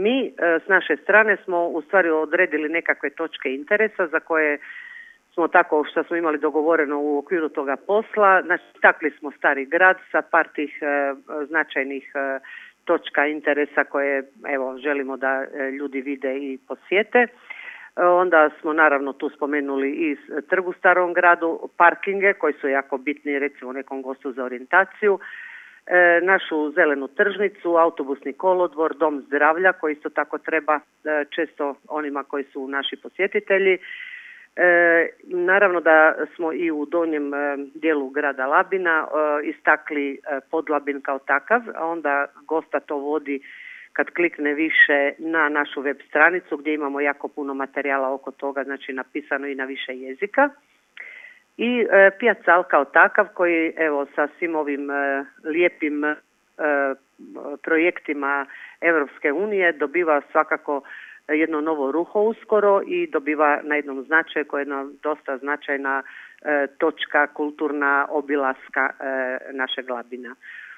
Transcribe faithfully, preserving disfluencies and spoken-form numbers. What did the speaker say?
Mi e, s naše strane smo u stvari odredili nekakve točke interesa za koje smo tako što smo imali dogovoreno u okviru toga posla. Znači, takli smo Stari grad sa par tih e, značajnih e, točka interesa koje evo želimo da e, ljudi vide i posjete. E, onda smo naravno tu spomenuli i trg u Starom gradu, parkinge koji su jako bitni recimo nekom gostu za orijentaciju, e, našu zelenu tržnicu, autobusni kolodvor, dom zdravlja koji isto tako treba e, često onima koji su naši posjetitelji. E, naravno da smo i u donjem e, dijelu grada Labina e, istakli e, Podlabin kao takav, a onda gosta to vodi kad klikne više na našu web stranicu gdje imamo jako puno materijala oko toga, znači napisano i na više jezika. I e, Pijacal kao takav koji evo sa svim ovim e, lijepim e, projektima Europske unije dobiva svakako jedno novo ruho uskoro i dobiva na jednom značaju koja je jedna dosta značajna e, točka kulturna obilaska e, našeg Labina.